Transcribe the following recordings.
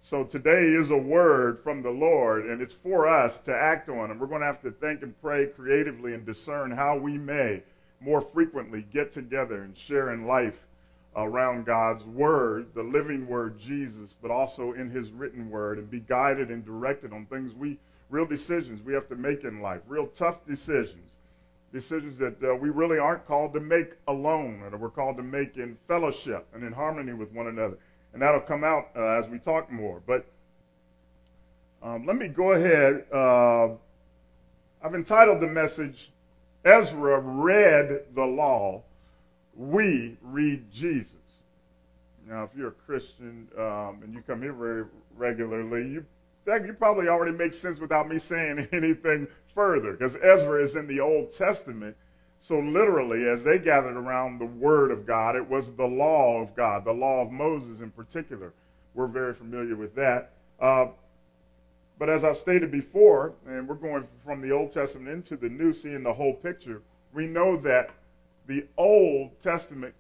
So today is a word from the Lord, and it's for us to act on. And we're going to have to think and pray creatively and discern how we may more frequently get together and share in life around God's word, the living word, Jesus, but also in his written word, and be guided and directed on things real decisions we have to make in life, real tough decisions that we really aren't called to make alone, or that we're called to make in fellowship and in harmony with one another. And that'll come out as we talk more. But let me go ahead. I've entitled the message, Ezra Read the Law, We Read Jesus. Now, if you're a Christian and you come here very regularly, that probably already makes sense without me saying anything further, because Ezra is in the Old Testament. So literally, as they gathered around the Word of God, it was the law of God, the law of Moses in particular. We're very familiar with that. But as I've stated before, and we're going from the Old Testament into the New, seeing the whole picture, we know that the Old Testament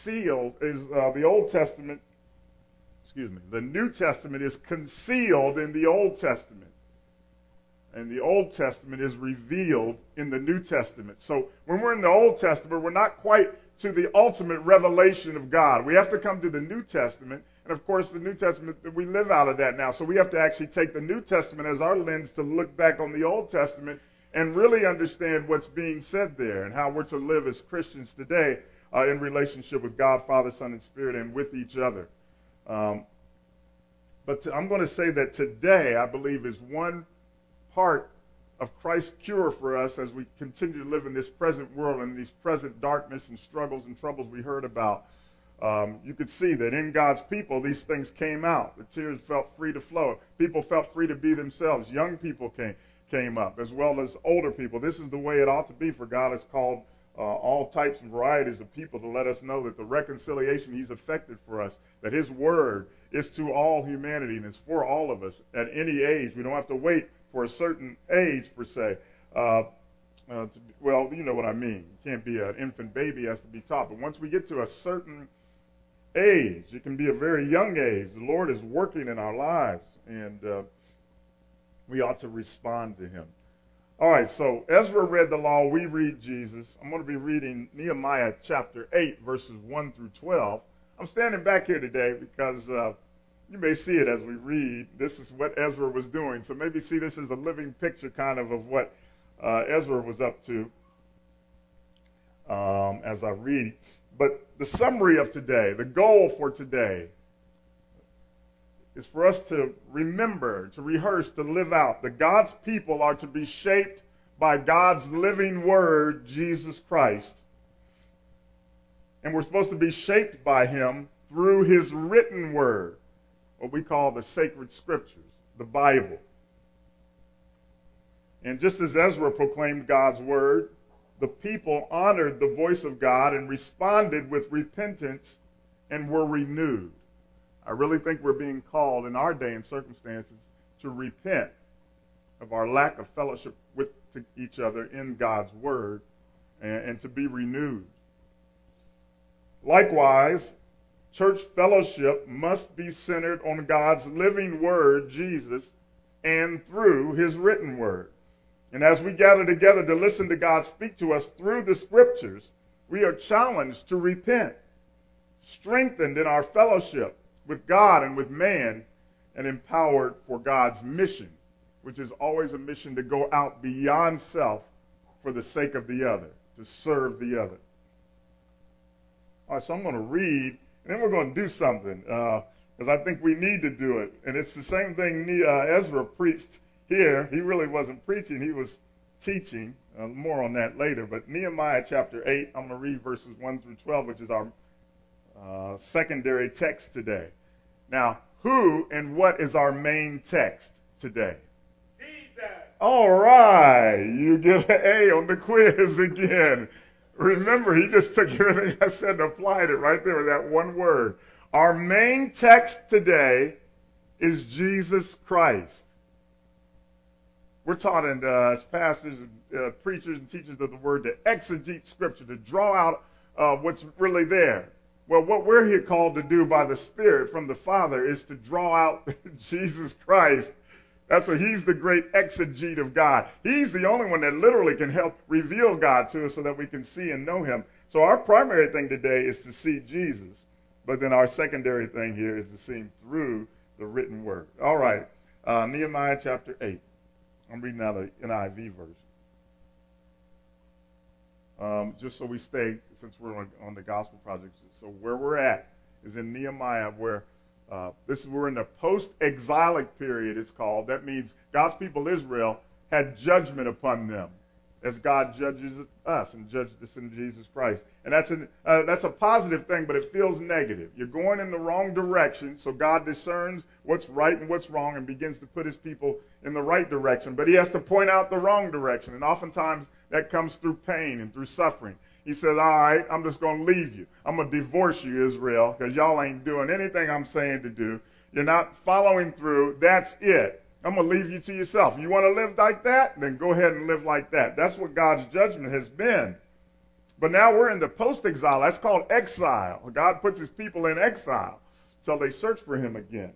the New Testament is concealed in the Old Testament. And the Old Testament is revealed in the New Testament. So when we're in the Old Testament, we're not quite to the ultimate revelation of God. We have to come to the New Testament. And of course, the New Testament, we live out of that now. So we have to actually take the New Testament as our lens to look back on the Old Testament and really understand what's being said there and how we're to live as Christians today in relationship with God, Father, Son, and Spirit, and with each other. But I'm going to say that today, I believe, is one part of Christ's cure for us as we continue to live in this present world and these present darkness and struggles and troubles we heard about. You could see that in God's people, these things came out. The tears felt free to flow. People felt free to be themselves. Young people came up, as well as older people. This is the way it ought to be, for God has called all types and varieties of people to let us know that the reconciliation he's effected for us, that his word is to all humanity and is for all of us at any age. We don't have to wait for a certain age, per se. Well, you know what I mean. You can't be an infant baby, has to be taught. But once we get to a certain age, it can be a very young age, the Lord is working in our lives, and we ought to respond to him. All right, so Ezra read the law, we read Jesus. I'm going to be reading Nehemiah chapter 8, verses 1 through 12. I'm standing back here today because you may see it as we read. This is what Ezra was doing. So maybe see this as a living picture kind of what Ezra was up to as I read. But the summary of today, the goal for today, is for us to remember, to rehearse, to live out that God's people are to be shaped by God's living word, Jesus Christ. And we're supposed to be shaped by him through his written word, what we call the sacred scriptures, the Bible. And just as Ezra proclaimed God's word, the people honored the voice of God and responded with repentance and were renewed. I really think we're being called in our day and circumstances to repent of our lack of fellowship with each other in God's word and to be renewed. Likewise, church fellowship must be centered on God's living word, Jesus, and through his written word. And as we gather together to listen to God speak to us through the scriptures, we are challenged to repent, strengthened in our fellowship with God and with man, and empowered for God's mission, which is always a mission to go out beyond self for the sake of the other, to serve the other. All right, so I'm going to read, and then we're going to do something, because I think we need to do it. And it's the same thing Ezra preached here. He really wasn't preaching, he was teaching. More on that later. But Nehemiah chapter 8, I'm going to read verses 1 through 12, which is our secondary text today. Now, who and what is our main text today? Jesus. All right. You get an A on the quiz again. Remember, he just took everything I said and applied it right there with that one word. Our main text today is Jesus Christ. We're taught as pastors, preachers, and teachers of the word to exegete Scripture, to draw out what's really there. Well, what we're here called to do by the Spirit from the Father is to draw out Jesus Christ. That's what he's the great exegete of God. He's the only one that literally can help reveal God to us so that we can see and know him. So our primary thing today is to see Jesus. But then our secondary thing here is to see him through the written word. All right. Nehemiah chapter 8. I'm reading out the NIV version. Just so we stay, since we're on the gospel project. So where we're at is in Nehemiah, where we're in the post-exilic period, it's called. That means God's people Israel had judgment upon them as God judges us and judged us in Jesus Christ. And that's a positive thing, but it feels negative. You're going in the wrong direction, so God discerns what's right and what's wrong and begins to put his people in the right direction. But he has to point out the wrong direction, and oftentimes that comes through pain and through suffering. He says, all right, I'm just going to leave you. I'm going to divorce you, Israel, because y'all ain't doing anything I'm saying to do. You're not following through. That's it. I'm going to leave you to yourself. You want to live like that? Then go ahead and live like that. That's what God's judgment has been. But now we're in the post-exile. That's called exile. God puts his people in exile till they search for him again.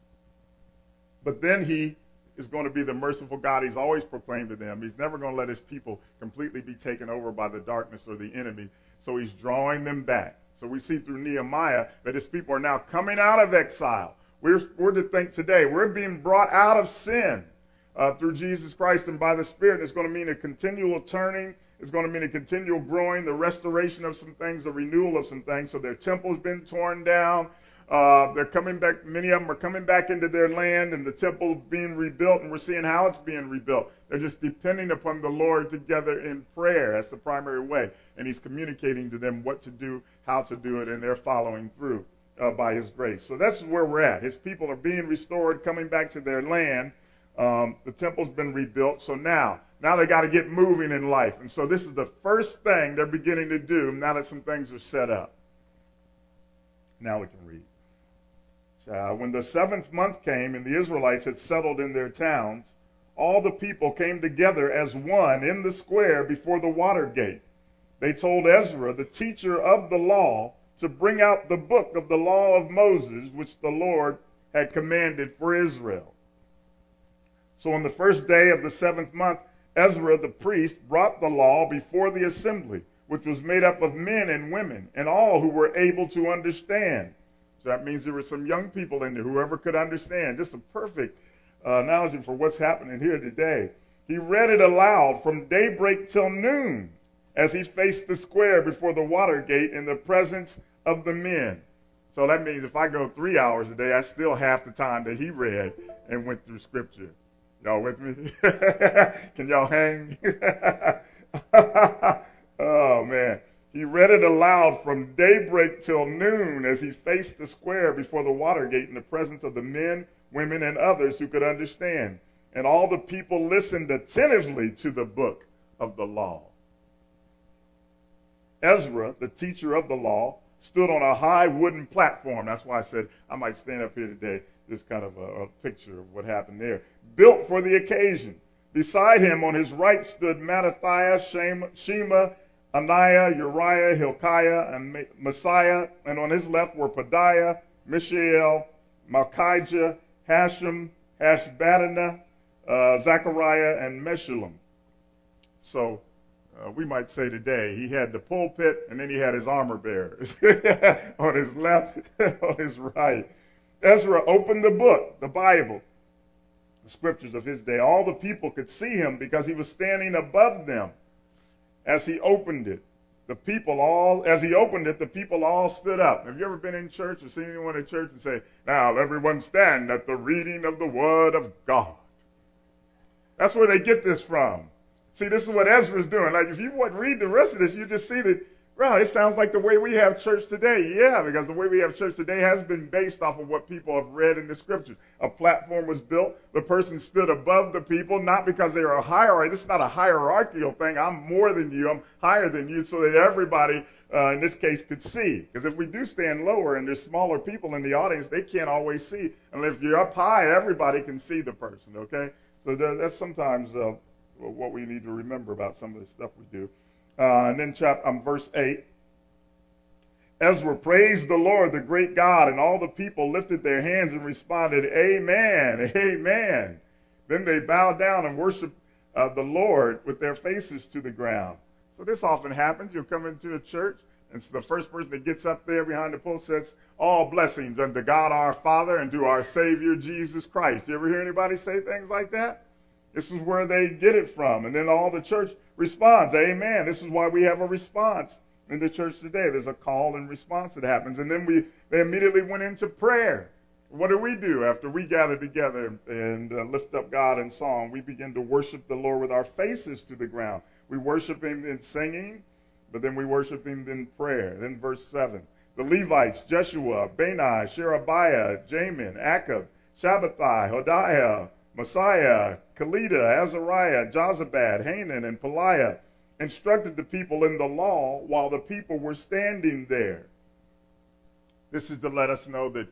But then he is going to be the merciful God he's always proclaimed to them. He's never going to let his people completely be taken over by the darkness or the enemy. So he's drawing them back. So we see through Nehemiah that his people are now coming out of exile. We're to think today, we're being brought out of sin through Jesus Christ and by the Spirit. It's going to mean a continual turning. It's going to mean a continual growing, the restoration of some things, the renewal of some things. So their temple's been torn down. They're coming back. Many of them are coming back into their land, and the temple's being rebuilt, and we're seeing how it's being rebuilt. They're just depending upon the Lord together in prayer. That's the primary way. And he's communicating to them what to do, how to do it, and they're following through by his grace. So that's where we're at. His people are being restored, coming back to their land. The temple's been rebuilt. So now they got to get moving in life. And so this is the first thing they're beginning to do now that some things are set up. Now we can read. When the 7th month came and the Israelites had settled in their towns, all the people came together as one in the square before the water gate. They told Ezra, the teacher of the law, to bring out the book of the law of Moses, which the Lord had commanded for Israel. So on the first day of the 7th month, Ezra the priest brought the law before the assembly, which was made up of men and women, and all who were able to understand. So that means there were some young people in there, whoever could understand. Just a perfect analogy for what's happening here today. He read it aloud from daybreak till noon as he faced the square before the water gate in the presence of the men. So that means if I go 3 hours a day, I still half the time that he read and went through Scripture. Y'all with me? Can y'all hang? Oh, man. He read it aloud from daybreak till noon as he faced the square before the water gate in the presence of the men, women, and others who could understand. And all the people listened attentively to the book of the law. Ezra, the teacher of the law, stood on a high wooden platform. That's why I said I might stand up here today. Just kind of a picture of what happened there. Built for the occasion. Beside him on his right stood Mattathiah, Shema, Ananiah, Uriah, Hilkiah, and Messiah. And on his left were Pedaiah, Mishael, Malchijah, Hashem, Hashbaddanah, Zechariah, and Meshullam. So we might say today he had the pulpit and then he had his armor bearers on his left, on his right. Ezra opened the book, the Bible, the scriptures of his day. All the people could see him because he was standing above them as he opened it. As he opened it, the people all stood up. Have you ever been in church or seen anyone in church and say, now everyone stand at the reading of the word of God? That's where they get this from. See, this is what Ezra's doing. Like, if you would read the rest of this, you just see that, well, it sounds like the way we have church today. Yeah, because the way we have church today has been based off of what people have read in the scriptures. A platform was built. The person stood above the people, not because they are a hierarchy. This is not a hierarchical thing. I'm more than you. I'm higher than you, so that everybody, in this case, could see. Because if we do stand lower and there's smaller people in the audience, they can't always see. And if you're up high, everybody can see the person, okay? So that's sometimes what we need to remember about some of the stuff we do. And then verse 8. Ezra praised the Lord, the great God, and all the people lifted their hands and responded, Amen, Amen. Then they bowed down and worshiped the Lord with their faces to the ground. So this often happens. You'll come into a church, and so the first person that gets up there behind the pulpit says, all blessings unto God our Father and to our Savior Jesus Christ. You ever hear anybody say things like that? This is where they get it from. And then all the church responds, Amen. This is why we have a response in the church today. There's a call and response that happens. And then they immediately went into prayer. What do after we gather together and lift up God in song? We begin to worship the Lord with our faces to the ground. We worship Him in singing, but then we worship Him in prayer. Then verse 7. The Levites, Jeshua, Bani, Sherebiah, Jamin, Akab, Shabbatai, Hodiah, Messiah, Kelida, Azariah, Jozabad, Hanan, and Peliah instructed the people in the law while the people were standing there. This is to let us know that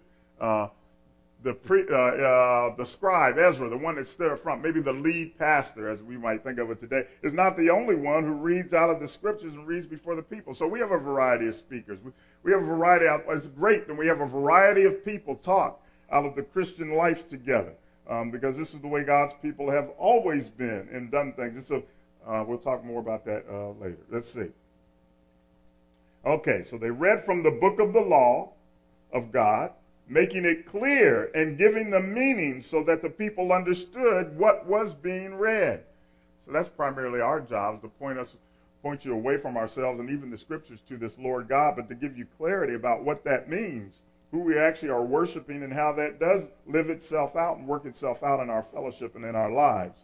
the scribe, Ezra, the one that stood up front, maybe the lead pastor, as we might think of it today, is not the only one who reads out of the scriptures and reads before the people. So we have a variety of speakers. We have a variety. It's great that we have a variety of people talk out of the Christian life together, because this is the way God's people have always been and done things. And so we'll talk more about that later. Let's see. Okay, so they read from the book of the law of God, making it clear and giving the meaning so that the people understood what was being read. So that's primarily our job, is to point you away from ourselves and even the scriptures to this Lord God, but to give you clarity about what that means, who we actually are worshiping, and how that does live itself out and work itself out in our fellowship and in our lives.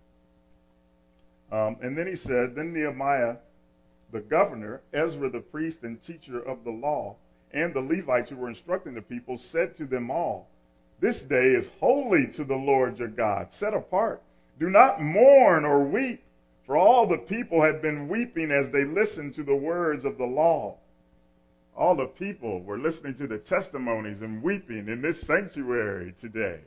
And then he said, then Nehemiah, the governor, Ezra, the priest and teacher of the law, and the Levites who were instructing the people said to them all, this day is holy to the Lord your God, set apart. Do not mourn or weep, for all the people had been weeping as they listened to the words of the law. All the people were listening to the testimonies and weeping in this sanctuary today.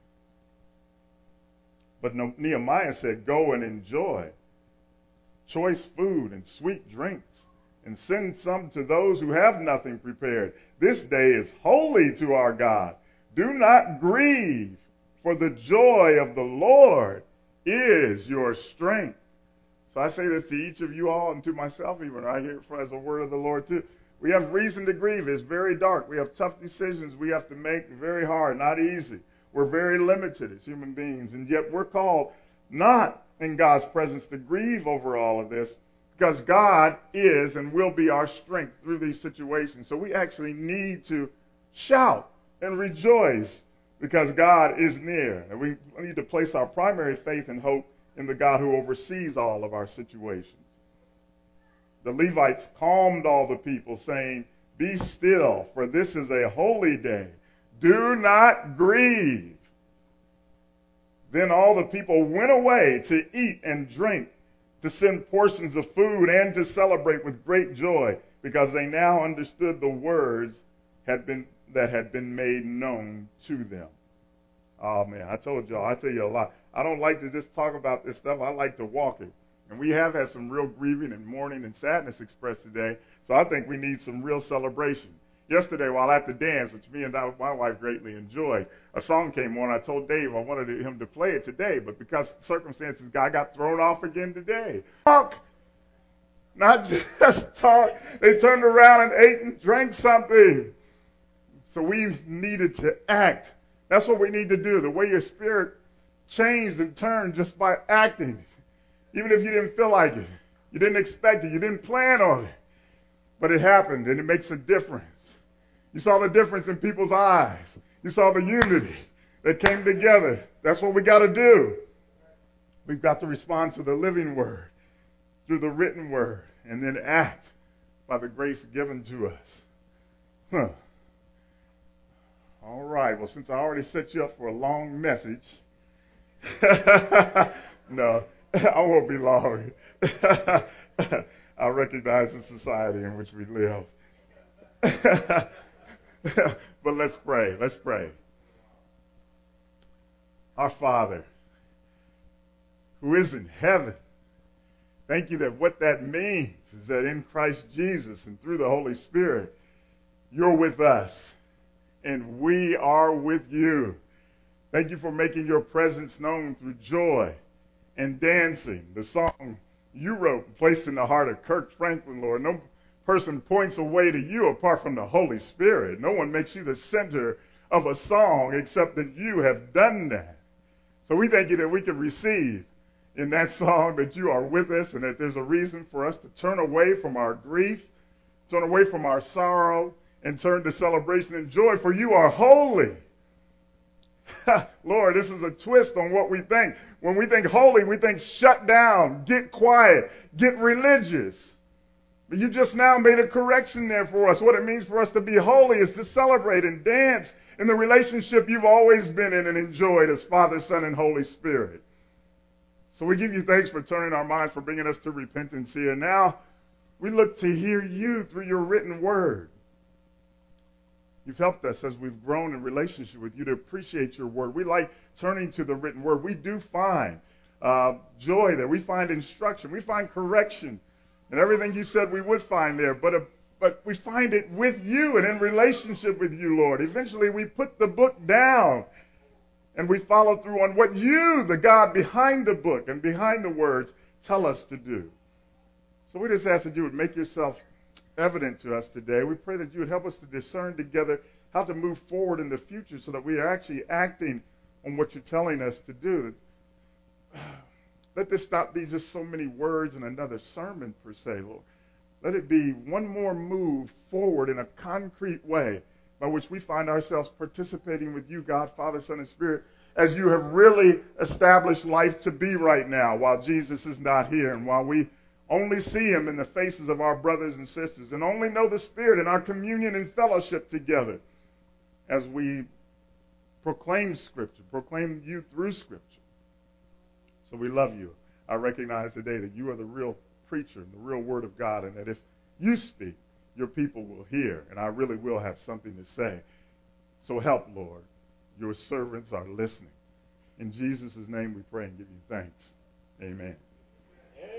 But Nehemiah said, go and enjoy choice food and sweet drinks, and send some to those who have nothing prepared. This day is holy to our God. Do not grieve, for the joy of the Lord is your strength. So I say this to each of you all and to myself even. I hear it as a word of the Lord too. We have reason to grieve. It's very dark. We have tough decisions we have to make, very hard, not easy. We're very limited as human beings, and yet we're called not in God's presence to grieve over all of this, because God is and will be our strength through these situations. So we actually need to shout and rejoice because God is near. And we need to place our primary faith and hope in the God who oversees all of our situations. The Levites calmed all the people, saying, be still, for this is a holy day. Do not grieve. Then all the people went away to eat and drink, to send portions of food, and to celebrate with great joy, because they now understood the words that had been made known to them. Oh man, I tell you a lot. I don't like to just talk about this stuff. I like to walk it. And we have had some real grieving and mourning and sadness expressed today, so I think we need some real celebration. Yesterday, while at the dance, which me and my wife greatly enjoyed, a song came on. I told Dave I wanted him to play it today, but because circumstances, I got thrown off again today. Talk! Not just talk. They turned around and ate and drank something. So we needed to act. That's what we need to do. The way your spirit changed and turned just by acting. Even if you didn't feel like it. You didn't expect it. You didn't plan on it. But it happened, and it makes a difference. You saw the difference in people's eyes. You saw the unity that came together. That's what we got to do. We've got to respond to the living word through the written word, and then act by the grace given to us. All right. Well, since I already set you up for a long message, no, I won't be long. I recognize the society in which we live. But let's pray. Let's pray. Our Father, who is in heaven, thank you that what that means is that in Christ Jesus and through the Holy Spirit, You're with us, and we are with you. Thank you for making your presence known through joy and dancing. The song you wrote and placed in the heart of Kirk Franklin, Lord. No person points away to you apart from the Holy Spirit. No one makes you the center of a song except that you have done that. So we thank you that we can receive in that song that you are with us and that there's a reason for us to turn away from our grief, turn away from our sorrow, and turn to celebration and joy, for you are holy. Lord, this is a twist on what we think. When we think holy, we think shut down, get quiet, get religious. But you just now made a correction there for us. What it means for us to be holy is to celebrate and dance in the relationship you've always been in and enjoyed as Father, Son, and Holy Spirit. So we give you thanks for turning our minds, for bringing us to repentance here. Now we look to hear you through your written word. You've helped us as we've grown in relationship with you to appreciate your word. We like turning to the written word. We do find joy there. We find instruction. We find correction. And everything you said we would find there. But we find it with you and in relationship with you, Lord. Eventually we put the book down and we follow through on what you, the God behind the book and behind the words, tell us to do. So we just ask that you would make yourself evident to us today. We pray that you would help us to discern together how to move forward in the future so that we are actually acting on what you're telling us to do. Let this not be just so many words and another sermon per se, Lord. Let it be one more move forward in a concrete way by which we find ourselves participating with you, God, Father, Son, and Spirit, as you have really established life to be right now while Jesus is not here and while we only see him in the faces of our brothers and sisters and only know the Spirit in our communion and fellowship together as we proclaim Scripture, proclaim you through Scripture. So we love you. I recognize today that you are the real preacher and the real Word of God, and that if you speak, your people will hear, and I really will have something to say. So help, Lord. Your servants are listening. In Jesus' name we pray and give you thanks. Amen. Amen.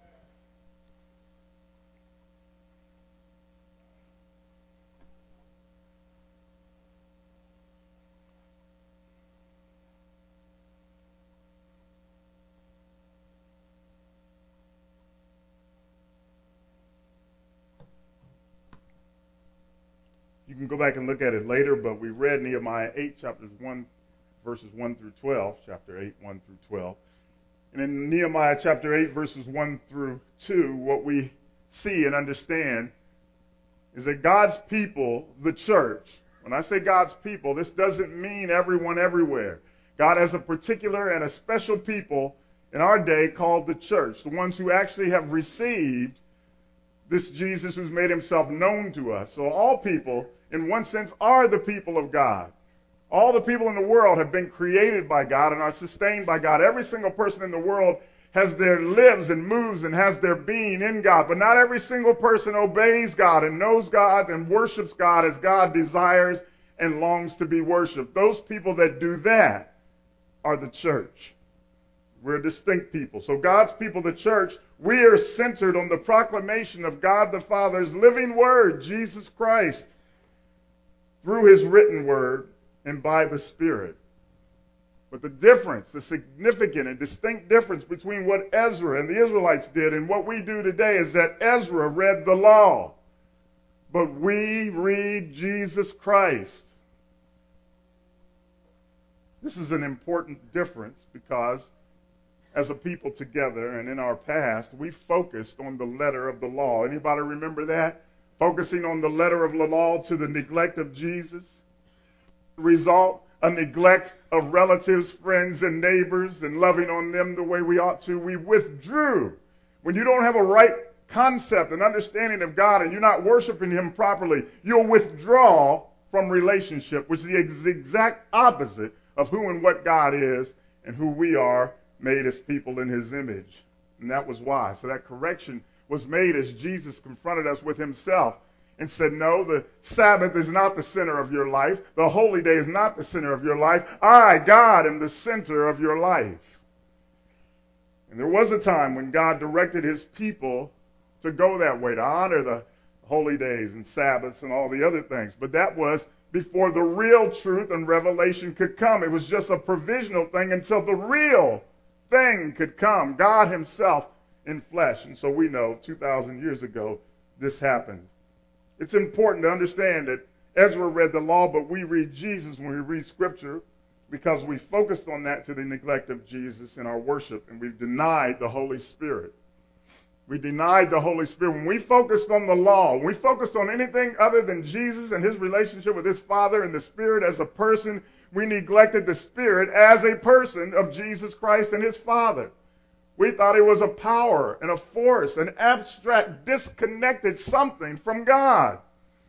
You can go back and look at it later, but we read Nehemiah 8, verses 1 through 12, chapter 8, 1 through 12. And in Nehemiah chapter 8, verses 1 through 2, what we see and understand is that God's people, the church, when I say God's people, this doesn't mean everyone everywhere. God has a particular and a special people in our day called the church, the ones who actually have received this Jesus who's made himself known to us. So all people, in one sense, are the people of God. All the people in the world have been created by God and are sustained by God. Every single person in the world has their lives and moves and has their being in God. But not every single person obeys God and knows God and worships God as God desires and longs to be worshipped. Those people that do that are the church. We're a distinct people. So God's people, the church, we are centered on the proclamation of God the Father's living word, Jesus Christ, through his written word and by the Spirit. But the difference, the significant and distinct difference between what Ezra and the Israelites did and what we do today is that Ezra read the law, but we read Jesus Christ. This is an important difference because as a people together and in our past, we focused on the letter of the law. Anybody remember that? Focusing on the letter of the law to the neglect of Jesus. The result, a neglect of relatives, friends, and neighbors, and loving on them the way we ought to. We withdrew. When you don't have a right concept and understanding of God and you're not worshiping him properly, you'll withdraw from relationship, which is the exact opposite of who and what God is and who we are, made as people in his image. And that was why. So that correction was made as Jesus confronted us with himself and said, no, the Sabbath is not the center of your life. The holy day is not the center of your life. I, God, am the center of your life. And there was a time when God directed his people to go that way, to honor the holy days and Sabbaths and all the other things. But that was before the real truth and revelation could come. It was just a provisional thing until the real thing could come, God himself in flesh. And so we know 2,000 years ago this happened. It's important to understand that Ezra read the law, but we read Jesus when we read Scripture because we focused on that to the neglect of Jesus in our worship, and we've denied the Holy Spirit. We denied the Holy Spirit. When we focused on the law, when we focused on anything other than Jesus and his relationship with his Father and the Spirit as a person, we neglected the Spirit as a person of Jesus Christ and his Father. We thought it was a power and a force, an abstract, disconnected something from God.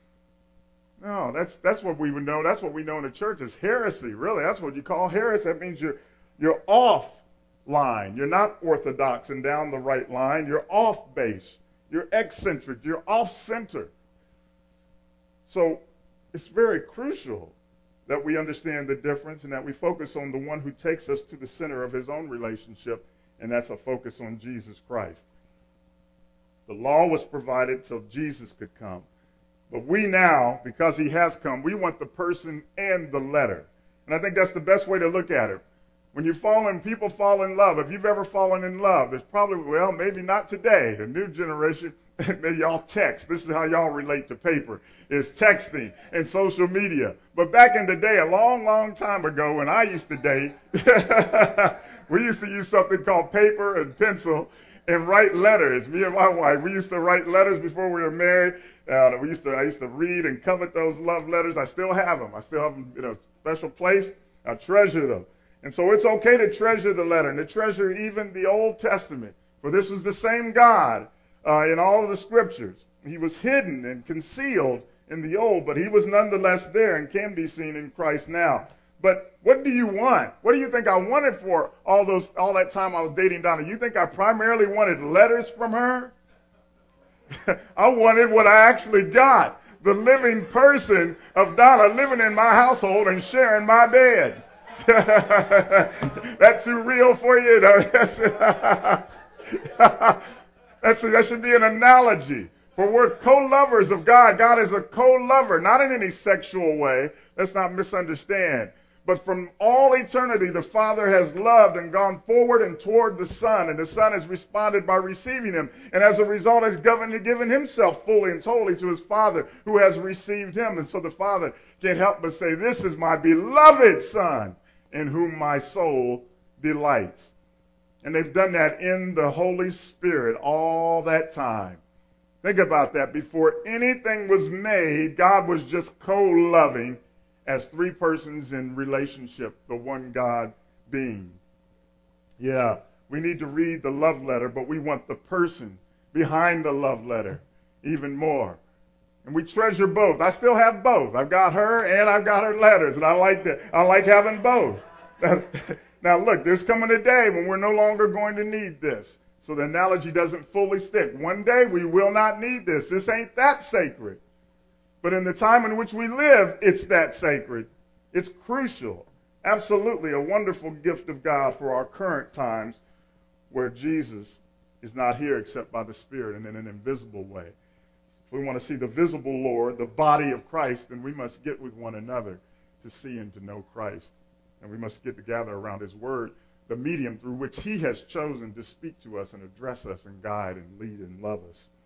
No, that's what we would know. That's what we know in the church is heresy, really. That's what you call heresy. That means you're off line. You're not orthodox and down the right line. You're off base. You're eccentric. You're off center. So it's very crucial that we understand the difference and that we focus on the one who takes us to the center of his own relationship, and that's a focus on Jesus Christ. The law was provided so Jesus could come. But we now, because he has come, we want the person and the letter. And I think that's the best way to look at it. When people fall in love, if you've ever fallen in love, there's probably, well, maybe not today. The new generation, maybe y'all text. This is how y'all relate to paper, is texting and social media. But back in the day, a long, long time ago, when I used to date, we used to use something called paper and pencil and write letters. Me and my wife, we used to write letters before we were married. I used to read and covet those love letters. I still have them. I still have them in a special place. I treasure them. And so it's okay to treasure the letter and to treasure even the Old Testament. For this is the same God in all of the Scriptures. He was hidden and concealed in the Old, but he was nonetheless there and can be seen in Christ now. But what do you want? What do you think I wanted for all that time I was dating Donna? You think I primarily wanted letters from her? I wanted what I actually got. The living person of Donna living in my household and sharing my bed. That's too real for you? That should be an analogy. For we're co-lovers of God. God is a co-lover, not in any sexual way. Let's not misunderstand. But from all eternity, the Father has loved and gone forward and toward the Son, and the Son has responded by receiving him, and as a result has given himself fully and totally to his Father, who has received him. And so the Father can't help but say, this is my beloved Son, in whom my soul delights. And they've done that in the Holy Spirit all that time. Think about that. Before anything was made, God was just co-loving as three persons in relationship, the one God being. Yeah, we need to read the love letter, but we want the person behind the love letter even more. And we treasure both. I still have both. I've got her and I've got her letters, and I like that. I like having both. Now look, there's coming a day when we're no longer going to need this. So the analogy doesn't fully stick. One day we will not need this. This ain't that sacred. But in the time in which we live, it's that sacred. It's crucial. Absolutely a wonderful gift of God for our current times where Jesus is not here except by the Spirit and in an invisible way. If we want to see the visible Lord, the body of Christ, then we must get with one another to see and to know Christ. And we must get together around his word, the medium through which he has chosen to speak to us and address us and guide and lead and love us.